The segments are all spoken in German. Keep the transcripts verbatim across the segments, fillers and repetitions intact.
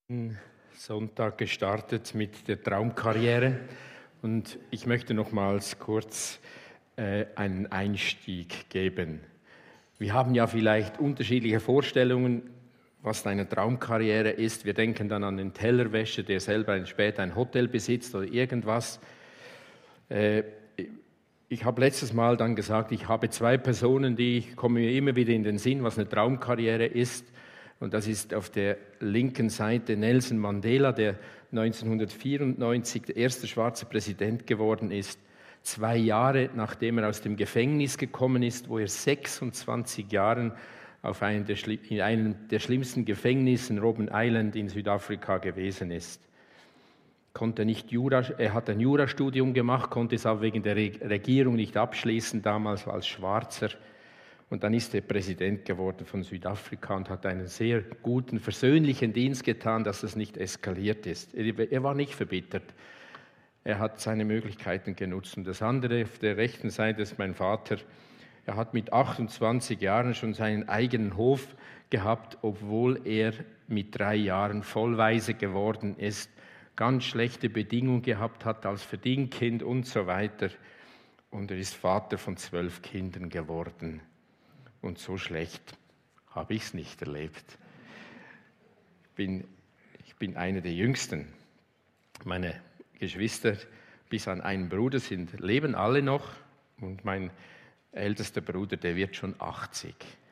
letzten Sonntag gestartet mit der Traumkarriere und ich möchte nochmals kurz äh, einen Einstieg geben. Wir haben ja vielleicht unterschiedliche Vorstellungen, was eine Traumkarriere ist. Wir denken dann an den Tellerwäscher, der selber ein, später ein Hotel besitzt oder irgendwas. Äh, ich habe letztes Mal dann gesagt, ich habe zwei Personen, die kommen mir immer wieder in den Sinn, was eine Traumkarriere ist. Und das ist auf der linken Seite Nelson Mandela, der neunzehnhundertvierundneunzig der erste schwarze Präsident geworden ist, zwei Jahre nachdem er aus dem Gefängnis gekommen ist, wo er sechsundzwanzig Jahre auf einem der, in einem der schlimmsten Gefängnisse in Robben Island in Südafrika gewesen ist. Konnte nicht Jura, er hat ein Jurastudium gemacht, konnte es aber wegen der Regierung nicht abschließen, damals als Schwarzer. Und dann ist er Präsident geworden von Südafrika und hat einen sehr guten, versöhnlichen Dienst getan, dass es nicht eskaliert ist. Er war nicht verbittert. Er hat seine Möglichkeiten genutzt. Und das andere auf der rechten Seite ist mein Vater. Er hat mit achtundzwanzig Jahren schon seinen eigenen Hof gehabt, obwohl er mit drei Jahren vollweise geworden ist, ganz schlechte Bedingungen gehabt hat als Verdingkind und so weiter. Und er ist Vater von zwölf Kindern geworden. Und so schlecht habe ich es nicht erlebt. Ich bin, ich bin einer der Jüngsten. Meine Geschwister, bis an einen Bruder, sind, leben alle noch. Und mein ältester Bruder, der wird schon achtzig.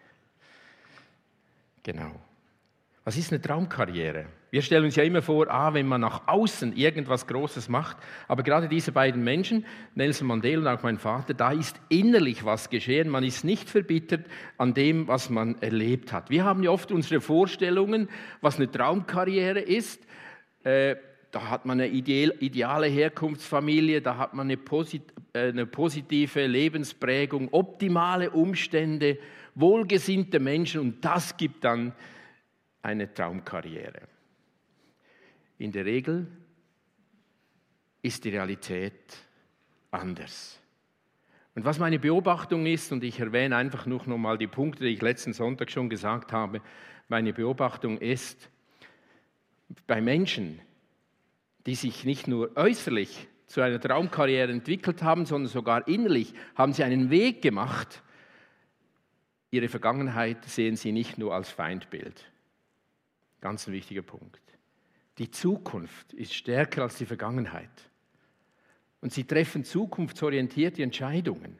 Genau. Was ist eine Traumkarriere? Wir stellen uns ja immer vor, ah, wenn man nach außen irgendwas Großes macht, aber gerade diese beiden Menschen, Nelson Mandela und auch mein Vater, da ist innerlich was geschehen. Man ist nicht verbittert an dem, was man erlebt hat. Wir haben ja oft unsere Vorstellungen, was eine Traumkarriere ist. Äh, da hat man eine ideale Herkunftsfamilie, da hat man eine, posit- äh, eine positive Lebensprägung, optimale Umstände, wohlgesinnte Menschen und das gibt dann eine Traumkarriere. In der Regel ist die Realität anders. Und was meine Beobachtung ist, und ich erwähne einfach noch mal die Punkte, die ich letzten Sonntag schon gesagt habe, meine Beobachtung ist, bei Menschen, die sich nicht nur äußerlich zu einer Traumkarriere entwickelt haben, sondern sogar innerlich, haben sie einen Weg gemacht. Ihre Vergangenheit sehen sie nicht nur als Feindbild. Ganz ein wichtiger Punkt. Die Zukunft ist stärker als die Vergangenheit. Und sie treffen zukunftsorientierte Entscheidungen.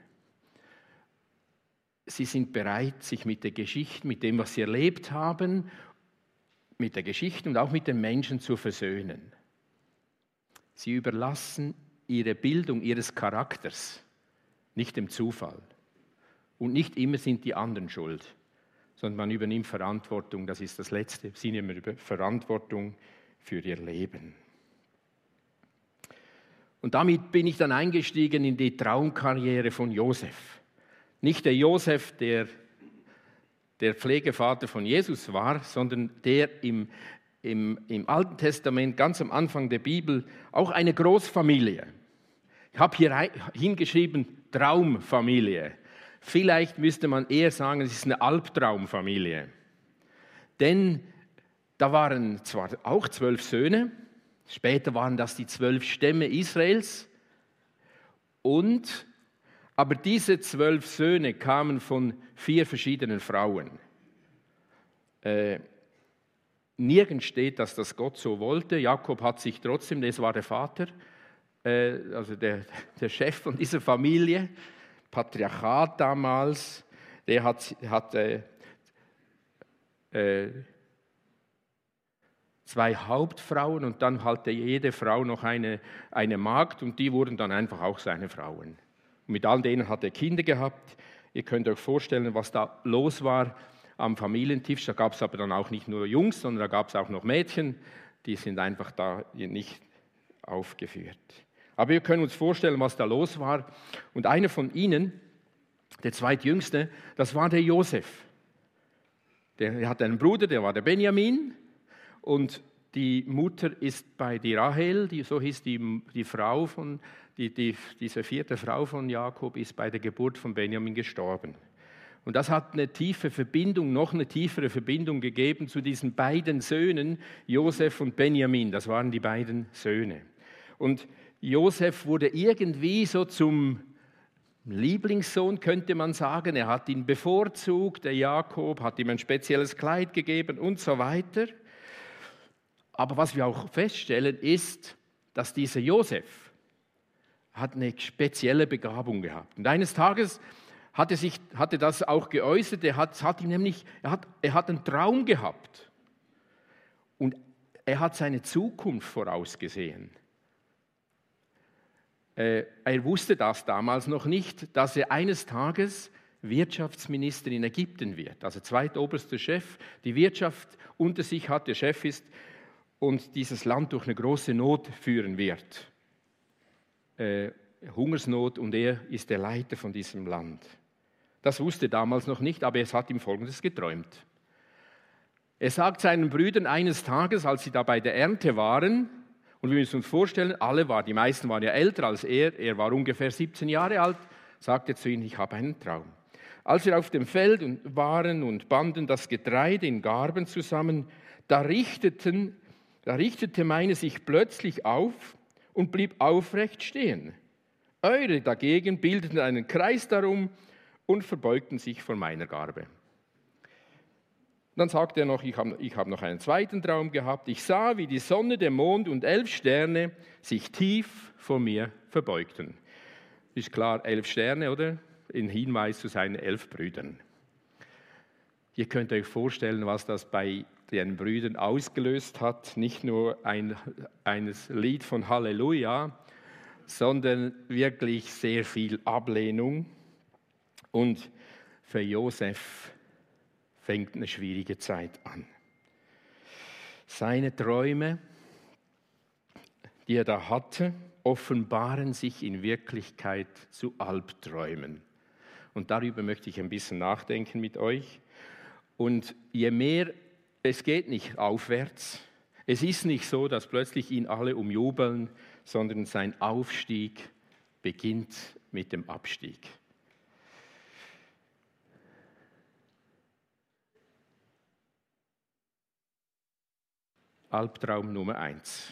Sie sind bereit, sich mit der Geschichte, mit dem, was sie erlebt haben, mit der Geschichte und auch mit den Menschen zu versöhnen. Sie überlassen ihre Bildung ihres Charakters nicht dem Zufall. Und nicht immer sind die anderen schuld, sondern man übernimmt Verantwortung, das ist das Letzte, sie nehmen Verantwortung für ihr Leben. Und damit bin ich dann eingestiegen in die Traumkarriere von Josef. Nicht der Josef, der der Pflegevater von Jesus war, sondern der im, im, im Alten Testament, ganz am Anfang der Bibel, auch eine Großfamilie. Ich habe hier hingeschrieben, Traumfamilie. Vielleicht müsste man eher sagen, es ist eine Albtraumfamilie. Denn da waren zwar auch zwölf Söhne, später waren das die zwölf Stämme Israels, und, aber diese zwölf Söhne kamen von vier verschiedenen Frauen. Äh, nirgends steht, dass das Gott so wollte. Jakob hat sich trotzdem, das war der Vater, äh, also der, der Chef von dieser Familie, Patriarchat damals, der hat, hat äh, äh, zwei Hauptfrauen und dann hatte jede Frau noch eine, eine Magd und die wurden dann einfach auch seine Frauen. Und mit all denen hat er Kinder gehabt. Ihr könnt euch vorstellen, was da los war am Familientisch. Da gab es aber dann auch nicht nur Jungs, sondern da gab es auch noch Mädchen. Die sind einfach da nicht aufgeführt. Aber wir können uns vorstellen, was da los war. Und einer von ihnen, der zweitjüngste, das war der Josef. Der hatte einen Bruder, der war der Benjamin. Und die Mutter ist bei die Rahel, die, so hieß die, die Frau von, die, die, diese vierte Frau von Jakob, ist bei der Geburt von Benjamin gestorben. Und das hat eine tiefe Verbindung, noch eine tiefere Verbindung gegeben zu diesen beiden Söhnen, Josef und Benjamin. Das waren die beiden Söhne. Und Josef wurde irgendwie so zum Lieblingssohn, könnte man sagen. Er hat ihn bevorzugt, der Jakob hat ihm ein spezielles Kleid gegeben und so weiter. Aber was wir auch feststellen, ist, dass dieser Josef hat eine spezielle Begabung gehabt. Und eines Tages hatte, sich, hatte das auch geäußert, er hat, hat ihm nämlich, er hat, er hat einen Traum gehabt. Und er hat seine Zukunft vorausgesehen. Äh, er wusste das damals noch nicht, dass er eines Tages Wirtschaftsminister in Ägypten wird, also zweitoberster Chef, die Wirtschaft unter sich hat, der Chef ist und dieses Land durch eine große Not führen wird. Äh, Hungersnot und er ist der Leiter von diesem Land. Das wusste er damals noch nicht, aber es hat ihm Folgendes geträumt. Er sagt seinen Brüdern eines Tages, als sie da bei der Ernte waren, und wir müssen uns vorstellen, alle waren, die meisten waren ja älter als er, er war ungefähr siebzehn Jahre alt, sagte zu ihnen, ich habe einen Traum. Als wir auf dem Feld waren und banden das Getreide in Garben zusammen, da, richteten, da richtete meine sich plötzlich auf und blieb aufrecht stehen. Eure dagegen bildeten einen Kreis darum und verbeugten sich vor meiner Garbe. Dann sagte er noch, ich habe ich hab noch einen zweiten Traum gehabt. Ich sah, wie die Sonne, der Mond und elf Sterne sich tief vor mir verbeugten. Ist klar, elf Sterne, oder? In Hinweis zu seinen elf Brüdern. Ihr könnt euch vorstellen, was das bei den Brüdern ausgelöst hat. Nicht nur ein, ein Lied von Halleluja, sondern wirklich sehr viel Ablehnung. Und für Josef fängt eine schwierige Zeit an. Seine Träume, die er da hatte, offenbaren sich in Wirklichkeit zu Albträumen. Und darüber möchte ich ein bisschen nachdenken mit euch. Und je mehr, es geht nicht aufwärts. Es ist nicht so, dass plötzlich ihn alle umjubeln, sondern sein Aufstieg beginnt mit dem Abstieg. Albtraum Nummer eins.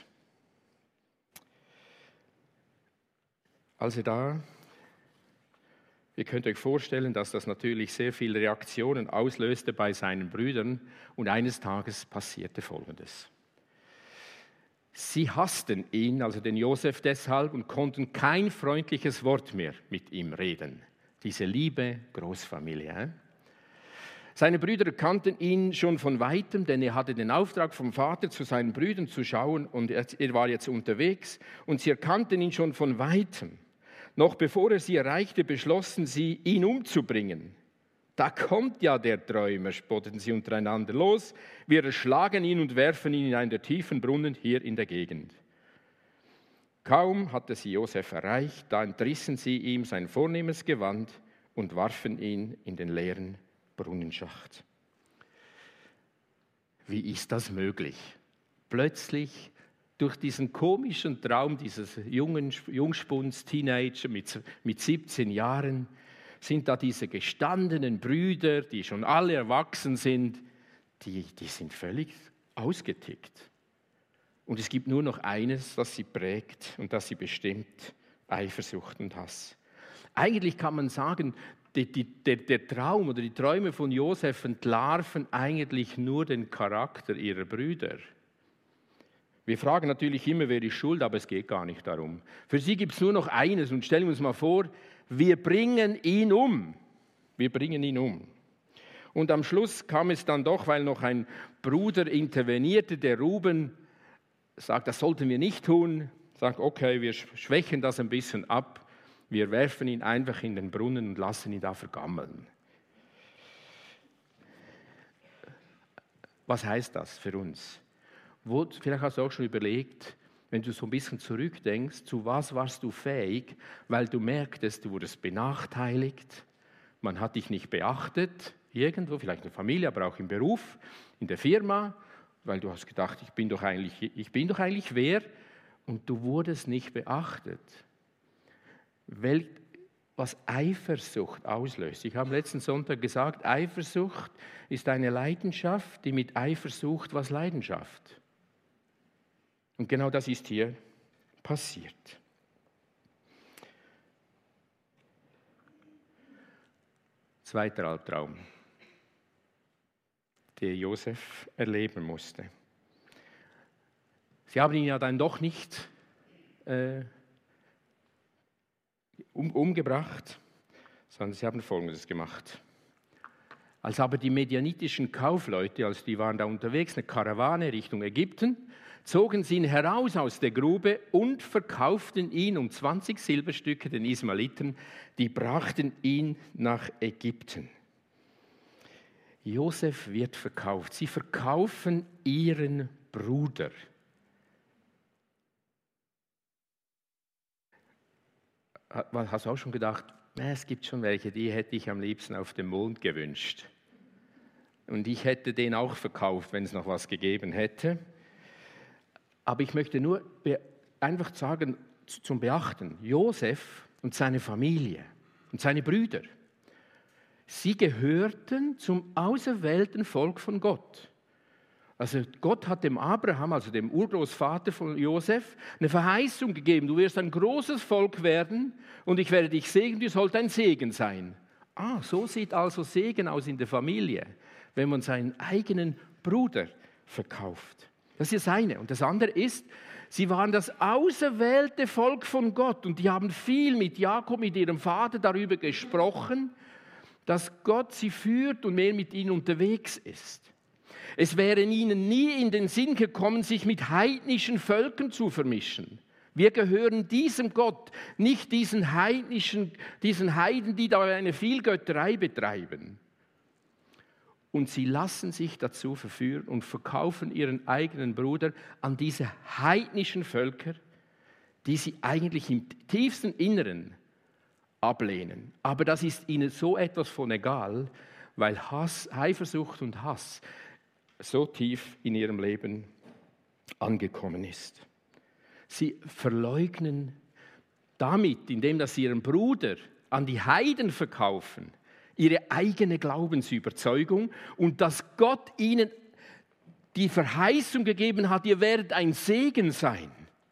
Also da, ihr könnt euch vorstellen, dass das natürlich sehr viele Reaktionen auslöste bei seinen Brüdern und eines Tages passierte Folgendes. Sie hassten ihn, also den Josef deshalb, und konnten kein freundliches Wort mehr mit ihm reden. Diese liebe Großfamilie. He? Seine Brüder kannten ihn schon von Weitem, denn er hatte den Auftrag vom Vater, zu seinen Brüdern zu schauen, und er, er war jetzt unterwegs, und sie erkannten ihn schon von Weitem. Noch bevor er sie erreichte, beschlossen sie, ihn umzubringen. Da kommt ja der Träumer, spotteten sie untereinander. Los, wir erschlagen ihn und werfen ihn in einen der tiefen Brunnen hier in der Gegend. Kaum hatte sie Josef erreicht, da entrissen sie ihm sein vornehmes Gewand und warfen ihn in den leeren Brunnenschacht. Wie ist das möglich? Plötzlich durch diesen komischen Traum dieses jungen Jungspunds, Teenager mit, mit siebzehn Jahren, sind da diese gestandenen Brüder, die schon alle erwachsen sind, die, die sind völlig ausgetickt. Und es gibt nur noch eines, das sie prägt und das sie bestimmt: Eifersucht und Hass. Eigentlich kann man sagen, die, die, der, der Traum oder die Träume von Josef entlarven eigentlich nur den Charakter ihrer Brüder. Wir fragen natürlich immer, wer ist schuld, aber es geht gar nicht darum. Für sie gibt es nur noch eines, und stellen wir uns mal vor, wir bringen ihn um. Wir bringen ihn um. Und am Schluss kam es dann doch, weil noch ein Bruder intervenierte, der Ruben sagt, das sollten wir nicht tun, sagt, okay, wir schwächen das ein bisschen ab. Wir werfen ihn einfach in den Brunnen und lassen ihn da vergammeln. Was heißt das für uns? Wo, vielleicht hast du auch schon überlegt, wenn du so ein bisschen zurückdenkst, zu was warst du fähig, weil du merktest, du wurdest benachteiligt, man hat dich nicht beachtet, irgendwo, vielleicht in der Familie, aber auch im Beruf, in der Firma, weil du hast gedacht, ich bin doch eigentlich, ich bin doch eigentlich wer, und du wurdest nicht beachtet. Wel, was Eifersucht auslöst. Ich habe letzten Sonntag gesagt, Eifersucht ist eine Leidenschaft, die mit Eifersucht was Leidenschaft. Und genau das ist hier passiert. Zweiter Albtraum, den Josef erleben musste. Sie haben ihn ja dann doch nicht äh, um, umgebracht, sondern sie haben Folgendes gemacht. Als aber die medianitischen Kaufleute, also die waren da unterwegs, eine Karawane Richtung Ägypten, zogen sie ihn heraus aus der Grube und verkauften ihn um zwanzig Silberstücke den Ismaeliten, die brachten ihn nach Ägypten. Josef wird verkauft. Sie verkaufen ihren Bruder. Hast du auch schon gedacht, es gibt schon welche, die hätte ich am liebsten auf dem Mond gewünscht. Und ich hätte den auch verkauft, wenn es noch was gegeben hätte. Aber ich möchte nur einfach sagen, zum Beachten, Josef und seine Familie und seine Brüder, sie gehörten zum auserwählten Volk von Gott. Also Gott hat dem Abraham, also dem Urgroßvater von Josef, eine Verheißung gegeben, du wirst ein großes Volk werden und ich werde dich segnen, du sollst ein Segen sein. Ah, so sieht also Segen aus in der Familie, wenn man seinen eigenen Bruder verkauft. Das ist das eine. Und das andere ist, sie waren das auserwählte Volk von Gott und die haben viel mit Jakob, mit ihrem Vater darüber gesprochen, dass Gott sie führt und mehr mit ihnen unterwegs ist. Es wäre ihnen nie in den Sinn gekommen, sich mit heidnischen Völkern zu vermischen. Wir gehören diesem Gott, nicht diesen heidnischen, diesen Heiden, die da eine Vielgötterei betreiben. Und sie lassen sich dazu verführen und verkaufen ihren eigenen Bruder an diese heidnischen Völker, die sie eigentlich im tiefsten Inneren ablehnen. Aber das ist ihnen so etwas von egal, weil Hass, Eifersucht und Hass so tief in ihrem Leben angekommen ist. Sie verleugnen damit, indem dass sie ihren Bruder an die Heiden verkaufen, ihre eigene Glaubensüberzeugung und dass Gott ihnen die Verheißung gegeben hat, ihr werdet ein Segen sein.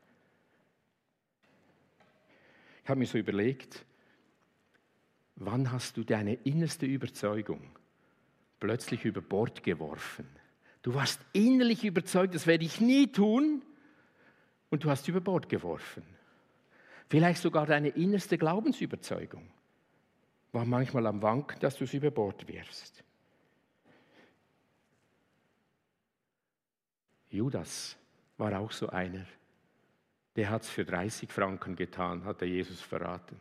Ich habe mir so überlegt, wann hast du deine innerste Überzeugung plötzlich über Bord geworfen? Du warst innerlich überzeugt, das werde ich nie tun, und du hast über Bord geworfen. Vielleicht sogar deine innerste Glaubensüberzeugung war manchmal am Wanken, dass du es über Bord wirfst. Judas war auch so einer. Der hat es für dreißig Franken getan, hat er Jesus verraten.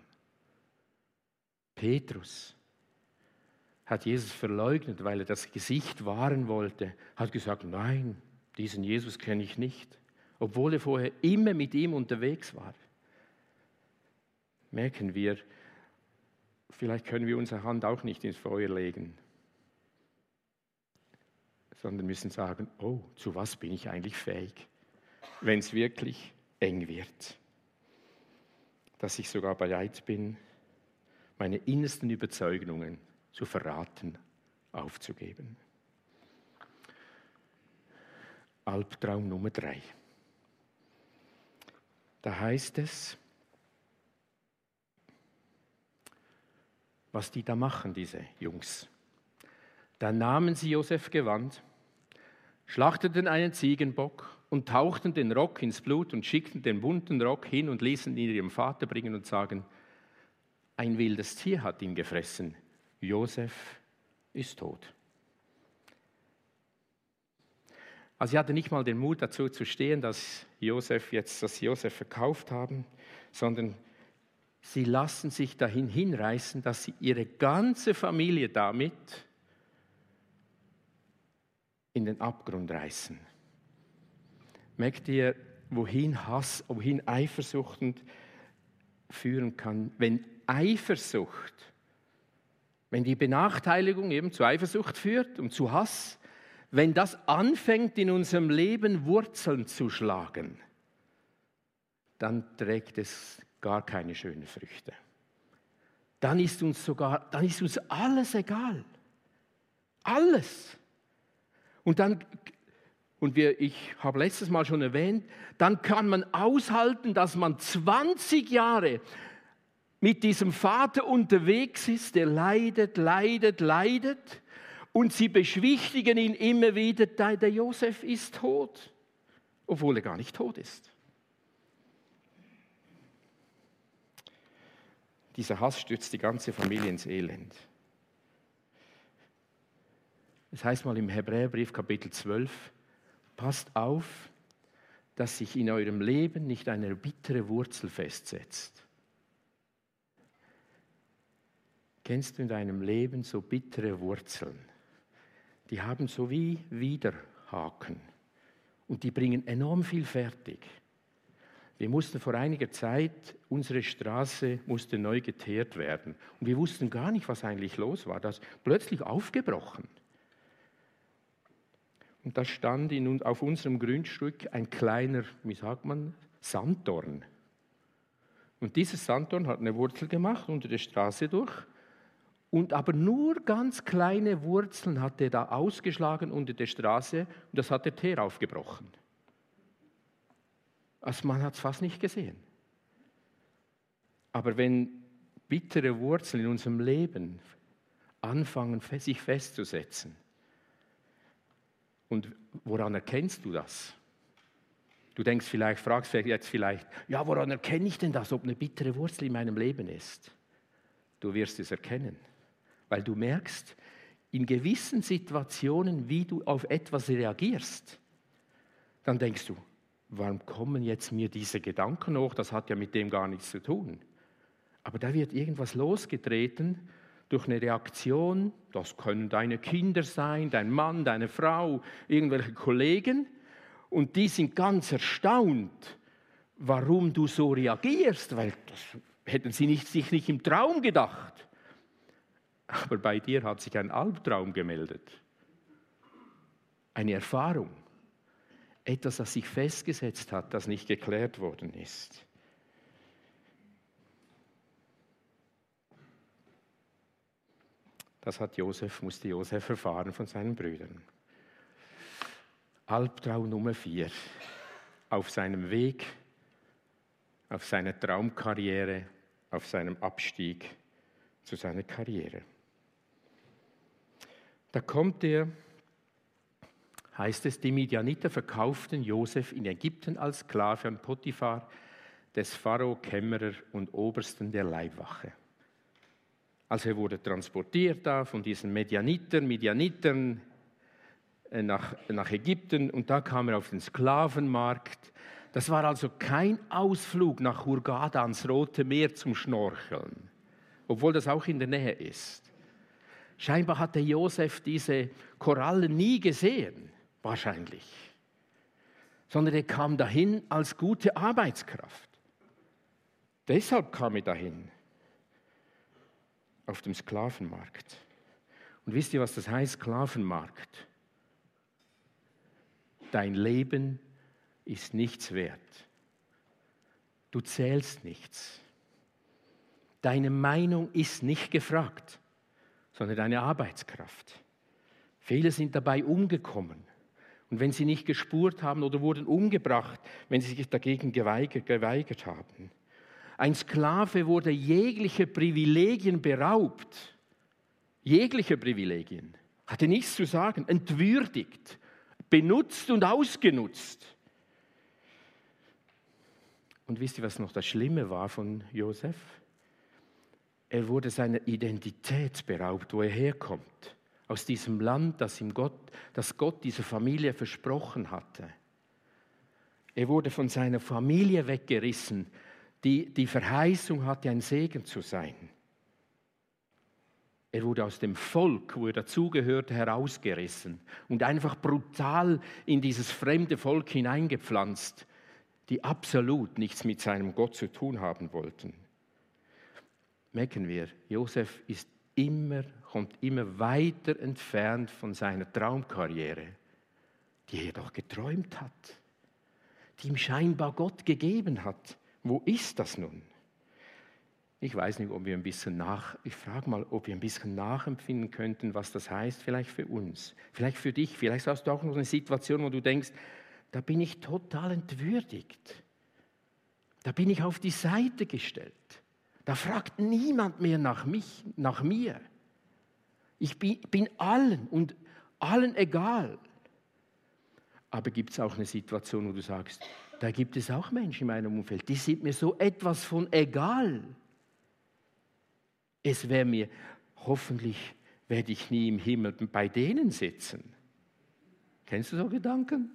Petrus hat Jesus verleugnet, weil er das Gesicht wahren wollte, hat gesagt, nein, diesen Jesus kenne ich nicht, obwohl er vorher immer mit ihm unterwegs war. Merken wir, vielleicht können wir unsere Hand auch nicht ins Feuer legen, sondern müssen sagen, oh, zu was bin ich eigentlich fähig, wenn es wirklich eng wird, dass ich sogar bereit bin, meine innersten Überzeugungen zu verraten, aufzugeben. Albtraum Nummer drei. Da heißt es, was die da machen, diese Jungs. Da nahmen sie Josef Gewand, schlachteten einen Ziegenbock und tauchten den Rock ins Blut und schickten den bunten Rock hin und ließen ihn ihrem Vater bringen und sagen, ein wildes Tier hat ihn gefressen, Josef ist tot. Also sie hatten nicht mal den Mut dazu zu stehen, dass Josef jetzt, dass sie Josef verkauft haben, sondern sie lassen sich dahin hinreißen, dass sie ihre ganze Familie damit in den Abgrund reißen. Merkt ihr, wohin Hass, wohin Eifersucht führen kann? Wenn Eifersucht, wenn die Benachteiligung eben zu Eifersucht führt und zu Hass, wenn das anfängt in unserem Leben Wurzeln zu schlagen, dann trägt es gar keine schönen Früchte. dann ist uns sogar, dann ist uns alles egal. Alles. Und dann, und wir, ich habe letztes Mal schon erwähnt, dann kann man aushalten, dass man zwanzig Jahre mit diesem Vater unterwegs ist, der leidet, leidet, leidet. Und sie beschwichtigen ihn immer wieder, der Josef ist tot, obwohl er gar nicht tot ist. Dieser Hass stürzt die ganze Familie ins Elend. Es heißt mal im Hebräerbrief Kapitel zwölf, passt auf, dass sich in eurem Leben nicht eine bittere Wurzel festsetzt. Kennst du in deinem Leben so bittere Wurzeln? Die haben so wie Widerhaken und die bringen enorm viel fertig. Wir mussten vor einiger Zeit, unsere Straße musste neu geteert werden und wir wussten gar nicht, was eigentlich los war. Das ist plötzlich aufgebrochen. Und da stand in, auf unserem Grundstück ein kleiner, wie sagt man, Sanddorn. Und dieses Sanddorn hat eine Wurzel gemacht unter der Straße durch. Und aber nur ganz kleine Wurzeln hat er da ausgeschlagen unter der Straße und das hat der Teer aufgebrochen. Also man hat es fast nicht gesehen. Aber wenn bittere Wurzeln in unserem Leben anfangen, sich festzusetzen, und woran erkennst du das? Du denkst vielleicht, fragst jetzt vielleicht, ja, woran erkenne ich denn das, ob eine bittere Wurzel in meinem Leben ist? Du wirst es erkennen. Weil du merkst, in gewissen Situationen, wie du auf etwas reagierst, dann denkst du, warum kommen jetzt mir diese Gedanken hoch? Das hat ja mit dem gar nichts zu tun. Aber da wird irgendwas losgetreten durch eine Reaktion. Das können deine Kinder sein, dein Mann, deine Frau, irgendwelche Kollegen. Und die sind ganz erstaunt, warum du so reagierst, weil das hätten sie nicht, sich nicht im Traum gedacht. Aber bei dir hat sich ein Albtraum gemeldet. Eine Erfahrung. Etwas, das sich festgesetzt hat, das nicht geklärt worden ist. Das hat Josef, musste Josef erfahren von seinen Brüdern. Albtraum Nummer vier. Auf seinem Weg, auf seiner Traumkarriere, auf seinem Abstieg zu seiner Karriere. Da kommt er, heißt es, die Midianiter verkauften Josef in Ägypten als Sklave an Potiphar, des Pharao Kämmerer und Obersten der Leibwache. Also er wurde transportiert da von diesen Midianitern, Midianitern nach, nach Ägypten und da kam er auf den Sklavenmarkt. Das war also kein Ausflug nach Hurghada ans Rote Meer zum Schnorcheln, obwohl das auch in der Nähe ist. Scheinbar hatte Josef diese Korallen nie gesehen, wahrscheinlich, sondern er kam dahin als gute Arbeitskraft. Deshalb kam er dahin, auf dem Sklavenmarkt. Und wisst ihr, was das heißt, Sklavenmarkt? Dein Leben ist nichts wert. Du zählst nichts. Deine Meinung ist nicht gefragt, sondern deine Arbeitskraft. Viele sind dabei umgekommen. Und wenn sie nicht gespurt haben oder wurden umgebracht, wenn sie sich dagegen geweigert, geweigert haben. Ein Sklave wurde jeglicher Privilegien beraubt. Jegliche Privilegien. Hatte nichts zu sagen. Entwürdigt. Benutzt und ausgenutzt. Und wisst ihr, was noch das Schlimme war von Josef? Er wurde seiner Identität beraubt, wo er herkommt. Aus diesem Land, das ihm Gott, das Gott dieser Familie versprochen hatte. Er wurde von seiner Familie weggerissen, die die Verheißung hatte, ein Segen zu sein. Er wurde aus dem Volk, wo er dazugehörte, herausgerissen und einfach brutal in dieses fremde Volk hineingepflanzt, die absolut nichts mit seinem Gott zu tun haben wollten. Merken wir, Josef ist immer, kommt immer weiter entfernt von seiner Traumkarriere, die er doch geträumt hat, die ihm scheinbar Gott gegeben hat. Wo ist das nun? Ich weiß nicht, ob wir ein bisschen nach, ich frage mal, ob wir ein bisschen nachempfinden könnten, was das heißt, vielleicht für uns, vielleicht für dich, vielleicht hast du auch noch eine Situation, wo du denkst, da bin ich total entwürdigt. Da bin ich auf die Seite gestellt. Da fragt niemand mehr nach mich, nach mir. Ich bin, bin allen und allen egal. Aber gibt es auch eine Situation, wo du sagst, da gibt es auch Menschen in meinem Umfeld, die sind mir so etwas von egal. Es wäre mir, hoffentlich werde ich nie im Himmel bei denen sitzen. Kennst du so Gedanken?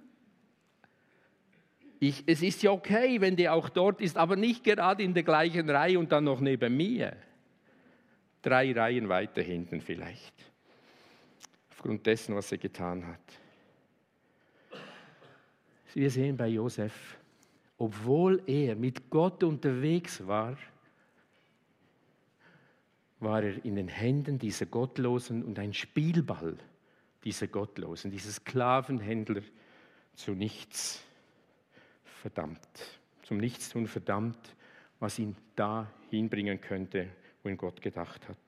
Ich, es ist ja okay, wenn der auch dort ist, aber nicht gerade in der gleichen Reihe und dann noch neben mir. Drei Reihen weiter hinten vielleicht. Aufgrund dessen, was er getan hat. Wir sehen bei Josef, obwohl er mit Gott unterwegs war, war er in den Händen dieser Gottlosen und ein Spielball dieser Gottlosen, dieser Sklavenhändler zu nichts verdammt, zum Nichtstun verdammt, was ihn da hinbringen könnte, wo ihn Gott gedacht hat.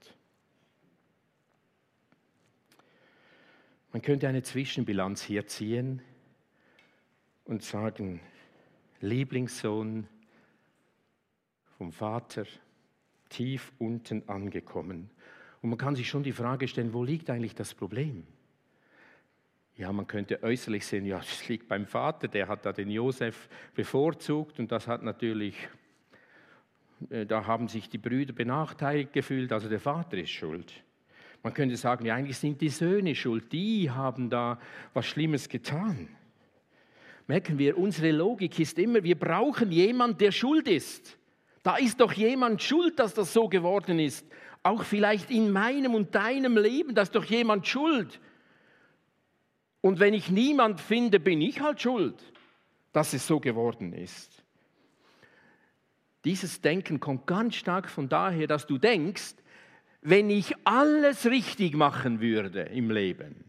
Man könnte eine Zwischenbilanz hier ziehen und sagen, Lieblingssohn vom Vater, tief unten angekommen. Und man kann sich schon die Frage stellen, wo liegt eigentlich das Problem? Ja, man könnte äußerlich sehen, ja, es liegt beim Vater, der hat da den Josef bevorzugt und das hat natürlich, da haben sich die Brüder benachteiligt gefühlt, also der Vater ist schuld. Man könnte sagen, ja, eigentlich sind die Söhne schuld, die haben da was Schlimmes getan. Merken wir, unsere Logik ist immer, wir brauchen jemanden, der schuld ist. Da ist doch jemand schuld, dass das so geworden ist. Auch vielleicht in meinem und deinem Leben, da ist doch jemand schuld. Und wenn ich niemand finde, bin ich halt schuld, dass es so geworden ist. Dieses Denken kommt ganz stark von daher, dass du denkst, wenn ich alles richtig machen würde im Leben,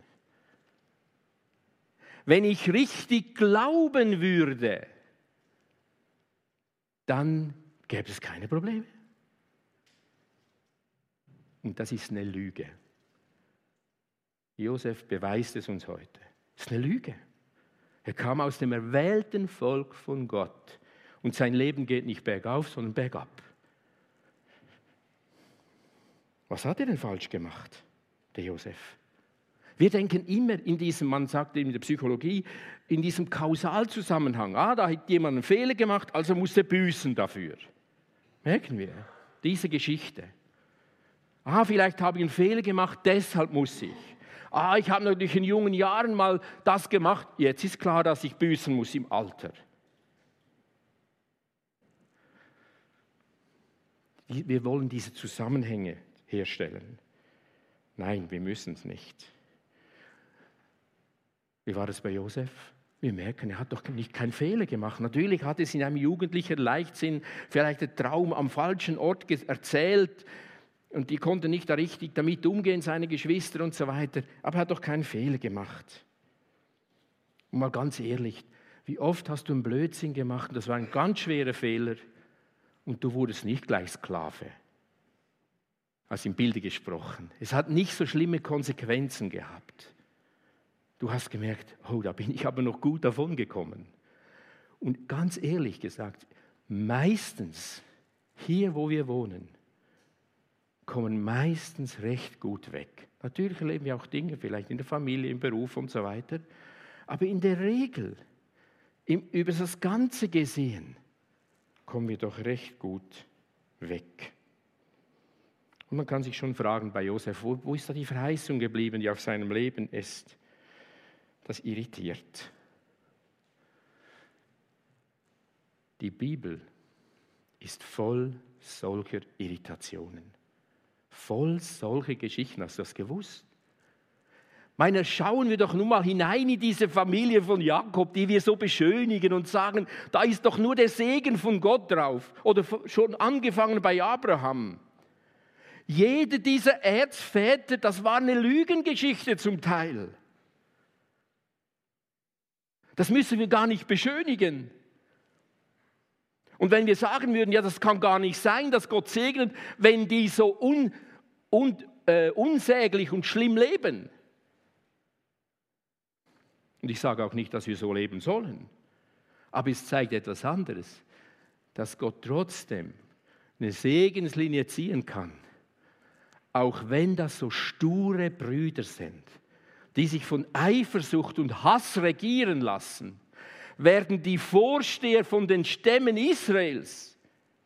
wenn ich richtig glauben würde, dann gäbe es keine Probleme. Und das ist eine Lüge. Josef beweist es uns heute. Das ist eine Lüge. Er kam aus dem erwählten Volk von Gott und sein Leben geht nicht bergauf, sondern bergab. Was hat er denn falsch gemacht, der Josef? Wir denken immer in diesem, man sagt in der Psychologie, in diesem Kausalzusammenhang. Ah, da hat jemand einen Fehler gemacht, also muss er büßen dafür. Merken wir diese Geschichte. Ah, vielleicht habe ich einen Fehler gemacht, deshalb muss ich. Ah, ich habe natürlich in jungen Jahren mal das gemacht, jetzt ist klar, dass ich büßen muss im Alter. Wir wollen diese Zusammenhänge herstellen. Nein, wir müssen es nicht. Wie war es bei Josef? Wir merken, er hat doch nicht keinen Fehler gemacht. Natürlich hat es in einem jugendlichen Leichtsinn vielleicht den Traum am falschen Ort erzählt und die konnten nicht da richtig damit umgehen, seine Geschwister und so weiter. Aber er hat doch keinen Fehler gemacht. Und mal ganz ehrlich, wie oft hast du einen Blödsinn gemacht? Das war ein ganz schwerer Fehler und du wurdest nicht gleich Sklave. Also im Bilde gesprochen. Es hat nicht so schlimme Konsequenzen gehabt. Du hast gemerkt, oh, da bin ich aber noch gut davon gekommen. Und ganz ehrlich gesagt, meistens, hier wo wir wohnen, kommen meistens recht gut weg. Natürlich erleben wir auch Dinge, vielleicht in der Familie, im Beruf und so weiter. Aber in der Regel, im, über das Ganze gesehen, kommen wir doch recht gut weg. Und man kann sich schon fragen bei Josef, wo, wo ist da die Verheißung geblieben, die auf seinem Leben ist? Das irritiert. Die Bibel ist voll solcher Irritationen. Voll solcher Geschichten. Hast du das gewusst? Meine, schauen wir doch nun mal hinein in diese Familie von Jakob, die wir so beschönigen und sagen, da ist doch nur der Segen von Gott drauf. Oder schon angefangen bei Abraham. Jede dieser Erzväter, das war eine Lügengeschichte zum Teil. Das müssen wir gar nicht beschönigen. Und wenn wir sagen würden, ja, das kann gar nicht sein, dass Gott segnet, wenn die so un, un, äh, unsäglich und schlimm leben. Und ich sage auch nicht, dass wir so leben sollen. Aber es zeigt etwas anderes, dass Gott trotzdem eine Segenslinie ziehen kann, auch wenn das so sture Brüder sind, die sich von Eifersucht und Hass regieren lassen, werden die Vorsteher von den Stämmen Israels,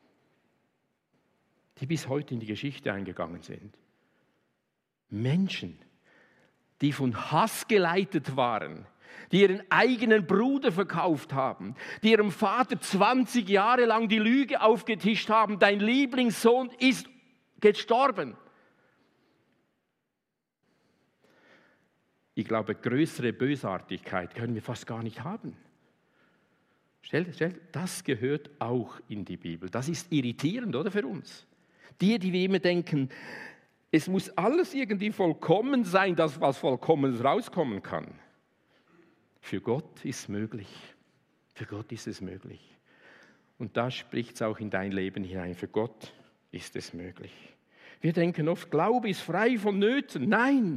die bis heute in die Geschichte eingegangen sind, Menschen, die von Hass geleitet waren, die ihren eigenen Bruder verkauft haben, die ihrem Vater zwanzig Jahre lang die Lüge aufgetischt haben, dein Lieblingssohn ist gestorben. Ich glaube, größere Bösartigkeit können wir fast gar nicht haben. Stellt, stellt, das gehört auch in die Bibel. Das ist irritierend, oder, für uns? Die, die wir immer denken, es muss alles irgendwie vollkommen sein, dass was Vollkommenes rauskommen kann. Für Gott ist es möglich. Für Gott ist es möglich. Und da spricht es auch in dein Leben hinein. Für Gott ist es möglich. Wir denken oft, Glaube ist frei von Nöten. Nein!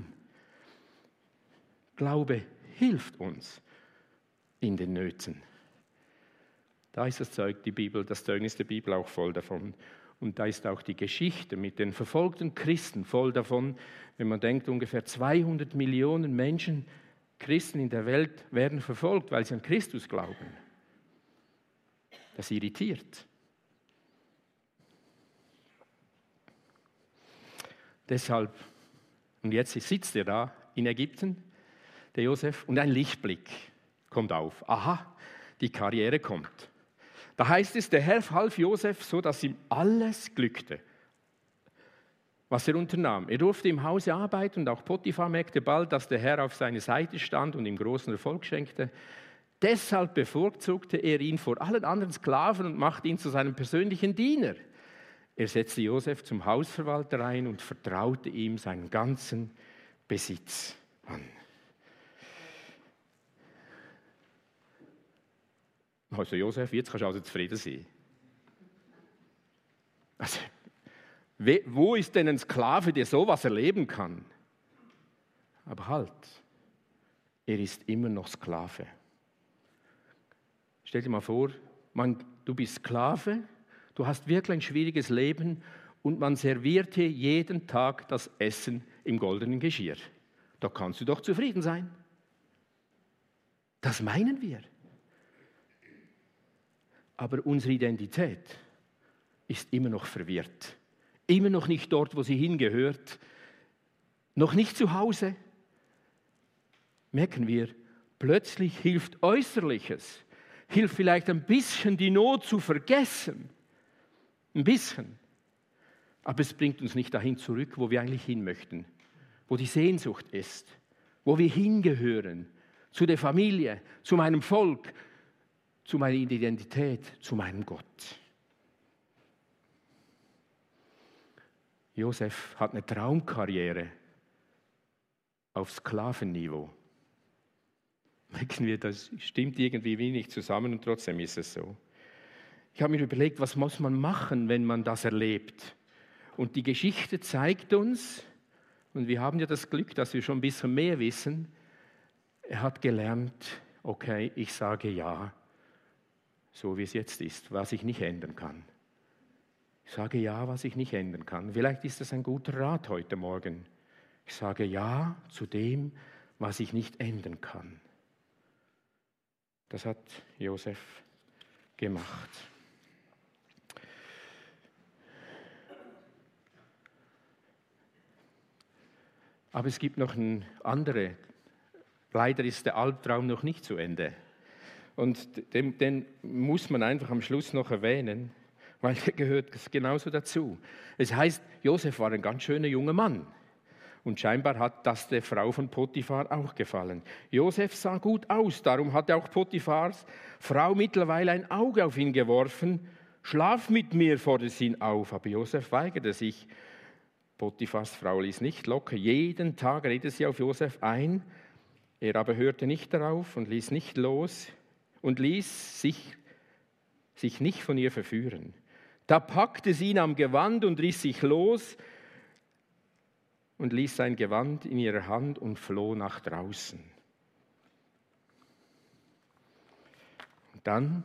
Glaube hilft uns in den Nöten. Da ist das Zeug, die Bibel, das Zeugnis der Bibel auch voll davon. Und da ist auch die Geschichte mit den verfolgten Christen voll davon. Wenn man denkt, ungefähr zweihundert Millionen Menschen, Christen in der Welt, werden verfolgt, weil sie an Christus glauben. Das irritiert. Deshalb, und jetzt sitzt er da in Ägypten, der Josef, und ein Lichtblick kommt auf. Aha, die Karriere kommt. Da heißt es, der Herr half Josef, so dass ihm alles glückte, was er unternahm. Er durfte im Hause arbeiten und auch Potiphar merkte bald, dass der Herr auf seiner Seite stand und ihm großen Erfolg schenkte. Deshalb bevorzugte er ihn vor allen anderen Sklaven und machte ihn zu seinem persönlichen Diener. Er setzte Josef zum Hausverwalter ein und vertraute ihm seinen ganzen Besitz an. Also Josef, jetzt kannst du also zufrieden sein. Also, wo ist denn ein Sklave, der sowas erleben kann? Aber halt, er ist immer noch Sklave. Stell dir mal vor, man, du bist Sklave, du hast wirklich ein schwieriges Leben und man serviert dir jeden Tag das Essen im goldenen Geschirr. Da kannst du doch zufrieden sein. Das meinen wir. Aber unsere Identität ist immer noch verwirrt. Immer noch nicht dort, wo sie hingehört. Noch nicht zu Hause. Merken wir, plötzlich hilft Äußerliches. Hilft vielleicht ein bisschen die Not zu vergessen. Ein bisschen. Aber es bringt uns nicht dahin zurück, wo wir eigentlich hin möchten. Wo die Sehnsucht ist. Wo wir hingehören. Zu der Familie, zu meinem Volk, zu meiner Identität, zu meinem Gott. Josef hat eine Traumkarriere auf Sklavenniveau. Merken wir, das stimmt irgendwie wenig zusammen und trotzdem ist es so. Ich habe mir überlegt, was muss man machen, wenn man das erlebt? Und die Geschichte zeigt uns, und wir haben ja das Glück, dass wir schon ein bisschen mehr wissen, er hat gelernt, okay, ich sage ja, so wie es jetzt ist, was ich nicht ändern kann. Ich sage ja, was ich nicht ändern kann. Vielleicht ist das ein guter Rat heute Morgen. Ich sage ja zu dem, was ich nicht ändern kann. Das hat Josef gemacht. Aber es gibt noch eine andere. Leider ist der Albtraum noch nicht zu Ende. Und den, den muss man einfach am Schluss noch erwähnen, weil der gehört genauso dazu. Es heißt, Josef war ein ganz schöner junger Mann. Und scheinbar hat das der Frau von Potiphar auch gefallen. Josef sah gut aus, darum hatte auch Potiphars Frau mittlerweile ein Auge auf ihn geworfen. Schlaf mit mir, forderte sie ihn auf. Aber Josef weigerte sich. Potiphars Frau ließ nicht locker. Jeden Tag redete sie auf Josef ein. Er aber hörte nicht darauf und ließ nicht los. Und ließ sich sich nicht von ihr verführen. Da packte sie ihn am Gewand und riss sich los und ließ sein Gewand in ihrer Hand und floh nach draußen. Und dann,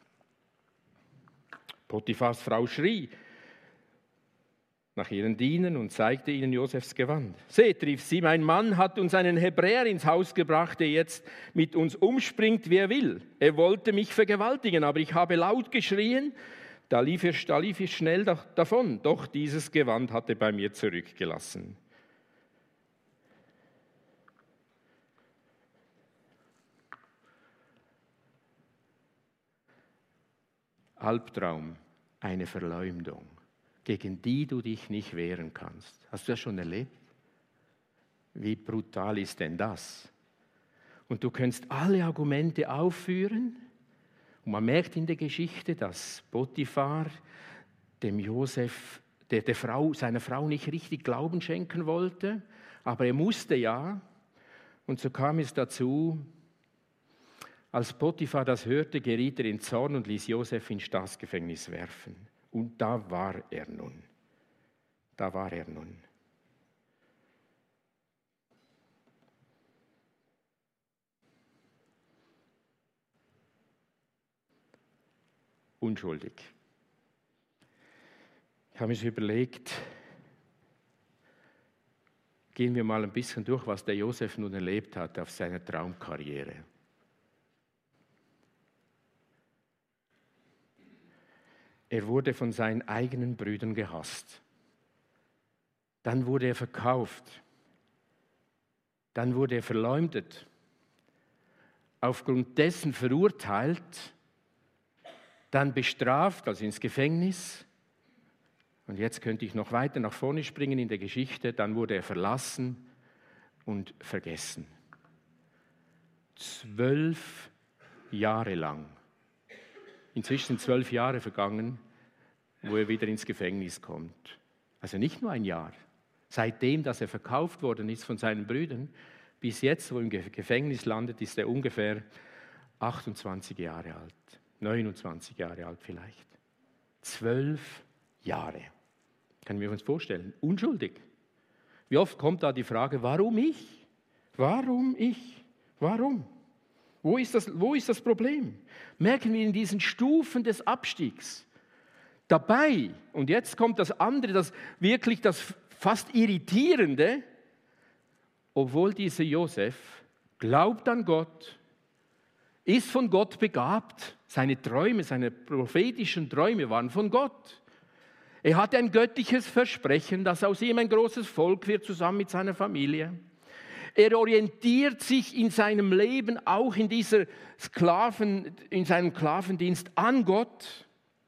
Potiphars Frau schrie nach ihren Dienern und zeigte ihnen Josefs Gewand. Seht, rief sie, mein Mann hat uns einen Hebräer ins Haus gebracht, der jetzt mit uns umspringt, wie er will. Er wollte mich vergewaltigen, aber ich habe laut geschrien, da lief er, da lief ich schnell davon. Doch dieses Gewand hat er bei mir zurückgelassen. Albtraum, eine Verleumdung, gegen die du dich nicht wehren kannst. Hast du das schon erlebt? Wie brutal ist denn das? Und du kannst alle Argumente aufführen. Und man merkt in der Geschichte, dass Potiphar dem Josef, der, der Frau, seiner Frau nicht richtig Glauben schenken wollte. Aber er musste ja. Und so kam es dazu, als Potiphar das hörte, geriet er in Zorn und ließ Josef ins Staatsgefängnis werfen. Und da war er nun. Da war er nun. Unschuldig. Ich habe mir so überlegt, gehen wir mal ein bisschen durch, was der Josef nun erlebt hat auf seiner Traumkarriere. Er wurde von seinen eigenen Brüdern gehasst. Dann wurde er verkauft. Dann wurde er verleumdet. Aufgrund dessen verurteilt, dann bestraft, also ins Gefängnis. Und jetzt könnte ich noch weiter nach vorne springen in der Geschichte. Dann wurde er verlassen und vergessen. Zwölf Jahre lang. Inzwischen sind zwölf Jahre vergangen, wo er wieder ins Gefängnis kommt. Also nicht nur ein Jahr. Seitdem, dass er verkauft worden ist von seinen Brüdern, bis jetzt, wo er im Gefängnis landet, ist er ungefähr achtundzwanzig Jahre alt. neunundzwanzig Jahre alt vielleicht. Zwölf Jahre. Können wir uns vorstellen. Unschuldig. Wie oft kommt da die Frage, warum ich? Warum ich? Warum? Wo ist das, wo ist das Problem? Merken wir in diesen Stufen des Abstiegs. Dabei, und jetzt kommt das andere, das wirklich das fast Irritierende, obwohl dieser Josef glaubt an Gott, ist von Gott begabt, seine Träume, seine prophetischen Träume waren von Gott. Er hatte ein göttliches Versprechen, dass aus ihm ein großes Volk wird, zusammen mit seiner Familie. Er orientiert sich in seinem Leben auch in dieser Sklaven, in seinem Sklavendienst an Gott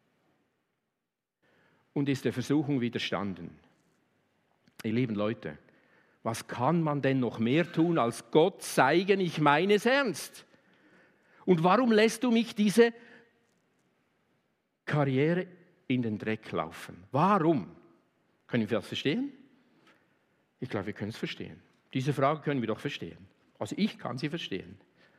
und ist der Versuchung widerstanden. Ihr lieben Leute, was kann man denn noch mehr tun, als Gott zeigen, ich meine es ernst? Und warum lässt du mich diese Karriere in den Dreck laufen? Warum? Können wir das verstehen? Ich glaube, wir können es verstehen. Diese Frage können wir doch verstehen. Also ich kann sie verstehen.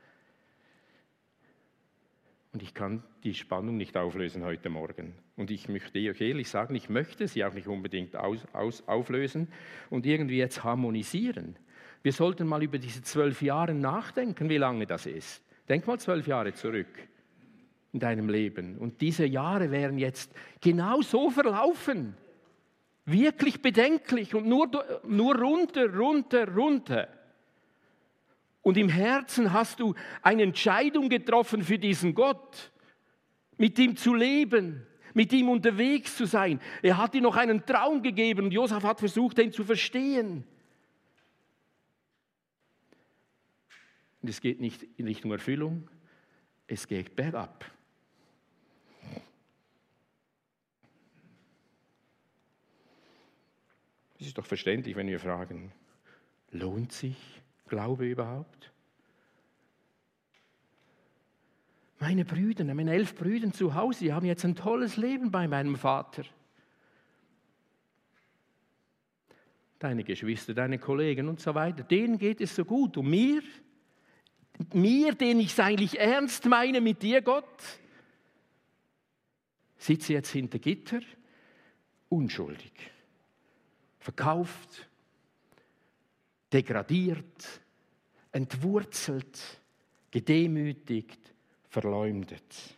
Und ich kann die Spannung nicht auflösen heute Morgen. Und ich möchte euch ehrlich sagen, ich möchte sie auch nicht unbedingt aus, aus, auflösen und irgendwie jetzt harmonisieren. Wir sollten mal über diese zwölf Jahre nachdenken, wie lange das ist. Denk mal zwölf Jahre zurück in deinem Leben. Und diese Jahre wären jetzt genau so verlaufen. Wirklich bedenklich und nur, nur runter, runter, runter. Und im Herzen hast du eine Entscheidung getroffen für diesen Gott, mit ihm zu leben, mit ihm unterwegs zu sein. Er hat dir noch einen Traum gegeben und Josef hat versucht, ihn zu verstehen. Und es geht nicht in Richtung Erfüllung, es geht bergab. Es ist doch verständlich, wenn wir fragen, lohnt sich Glaube überhaupt? Meine Brüder, meine elf Brüder zu Hause, die haben jetzt ein tolles Leben bei meinem Vater. Deine Geschwister, deine Kollegen und so weiter, denen geht es so gut. Und mir, mir, den ich es eigentlich ernst meine mit dir, Gott, sitze jetzt hinter Gitter, unschuldig, verkauft, degradiert, entwurzelt, gedemütigt, verleumdet.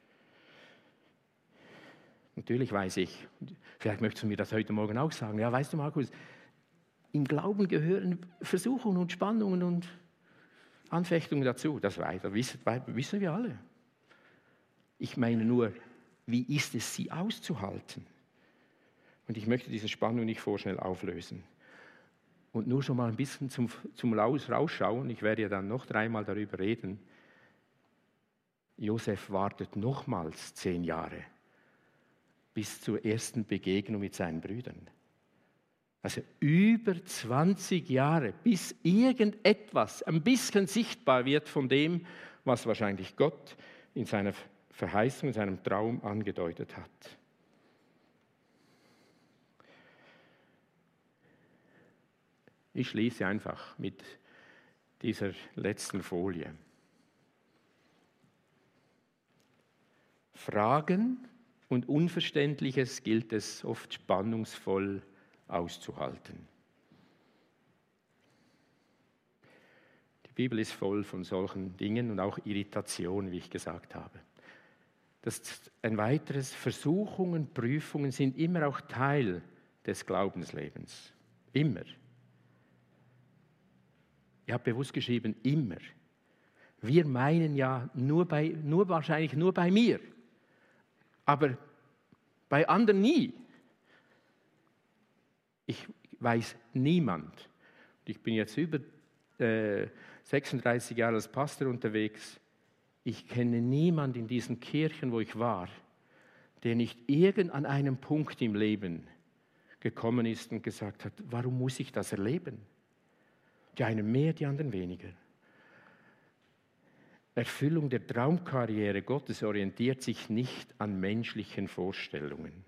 Natürlich weiß ich, vielleicht möchtest du mir das heute Morgen auch sagen, ja, weißt du, Markus, im Glauben gehören Versuchungen und Spannungen und Anfechtungen dazu. Das wissen, wissen wir alle. Ich meine nur, wie ist es, sie auszuhalten? Und ich möchte diese Spannung nicht vorschnell auflösen. Und nur schon mal ein bisschen zum, zum Rausschauen, ich werde ja dann noch dreimal darüber reden, Josef wartet nochmals zehn Jahre bis zur ersten Begegnung mit seinen Brüdern. Also über zwanzig Jahre, bis irgendetwas ein bisschen sichtbar wird von dem, was wahrscheinlich Gott in seiner Verheißung, in seinem Traum angedeutet hat. Ich schließe einfach mit dieser letzten Folie. Fragen und Unverständliches gilt es oft spannungsvoll auszuhalten. Die Bibel ist voll von solchen Dingen und auch Irritation, wie ich gesagt habe. Das ist ein weiteres, Versuchungen, Prüfungen sind immer auch Teil des Glaubenslebens. Immer. Ich habe bewusst geschrieben, immer. Wir meinen ja nur, bei, nur wahrscheinlich nur bei mir, aber bei anderen nie. Ich weiß niemand, ich bin jetzt über äh, sechsunddreißig Jahre als Pastor unterwegs, ich kenne niemanden in diesen Kirchen, wo ich war, der nicht irgend an einem Punkt im Leben gekommen ist und gesagt hat, warum muss ich das erleben? Die einen mehr, die anderen weniger. Erfüllung der Traumkarriere Gottes orientiert sich nicht an menschlichen Vorstellungen.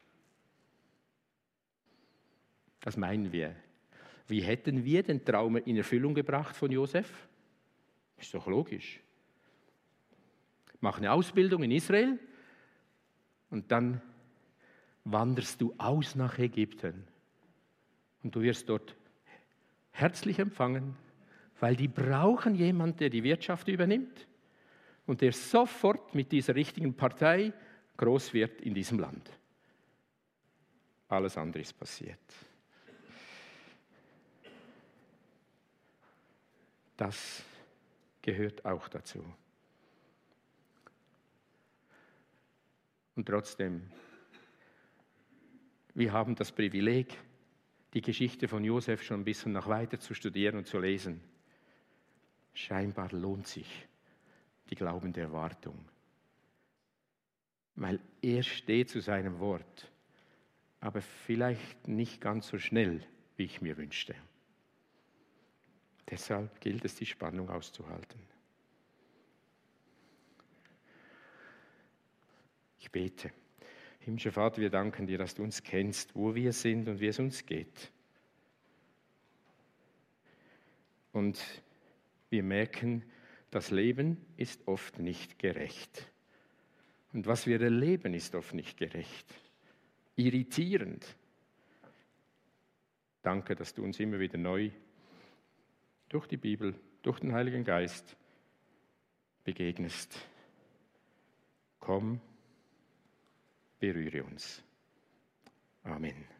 Das meinen wir. Wie hätten wir den Traum in Erfüllung gebracht von Josef? Ist doch logisch. Mach eine Ausbildung in Israel und dann wanderst du aus nach Ägypten. Und du wirst dort herzlich empfangen, weil die brauchen jemanden, der die Wirtschaft übernimmt und der sofort mit dieser richtigen Partei groß wird in diesem Land. Alles andere ist passiert. Das gehört auch dazu. Und trotzdem, wir haben das Privileg, die Geschichte von Josef schon ein bisschen noch weiter zu studieren und zu lesen. Scheinbar lohnt sich die glaubende Erwartung, weil er steht zu seinem Wort, aber vielleicht nicht ganz so schnell, wie ich mir wünschte. Deshalb gilt es, die Spannung auszuhalten. Ich bete. Himmlischer Vater, wir danken dir, dass du uns kennst, wo wir sind und wie es uns geht. Und wir merken, das Leben ist oft nicht gerecht. Und was wir erleben, ist oft nicht gerecht. Irritierend. Danke, dass du uns immer wieder neu durch die Bibel, durch den Heiligen Geist begegnest. Komm, berühre uns. Amen.